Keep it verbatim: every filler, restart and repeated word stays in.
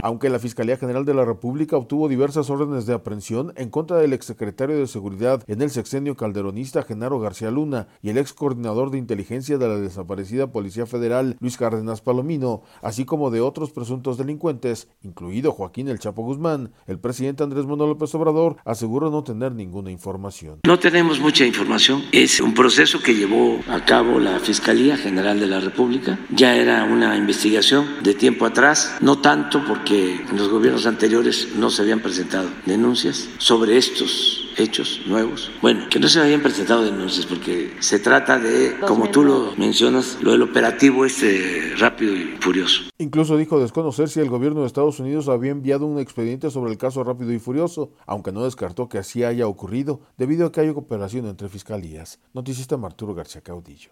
Aunque la Fiscalía General de la República obtuvo diversas órdenes de aprehensión en contra del exsecretario de Seguridad en el sexenio calderonista Genaro García Luna y el ex coordinador de inteligencia de la desaparecida Policía Federal Luis Cárdenas Palomino, así como de otros presuntos delincuentes, incluido Joaquín El Chapo Guzmán, el presidente Andrés Manuel López Obrador aseguró no tener ninguna información. No tenemos mucha información, es un proceso que llevó a cabo la Fiscalía General de la República, ya era una investigación de tiempo atrás, no tanto porque que en los gobiernos anteriores no se habían presentado denuncias sobre estos hechos nuevos. Bueno, que no se habían presentado denuncias porque se trata de, como tú lo mencionas, lo del operativo este Rápido y Furioso. Incluso dijo desconocer si el gobierno de Estados Unidos había enviado un expediente sobre el caso Rápido y Furioso, aunque no descartó que así haya ocurrido debido a que hay cooperación entre fiscalías. Noticista Arturo García Caudillo.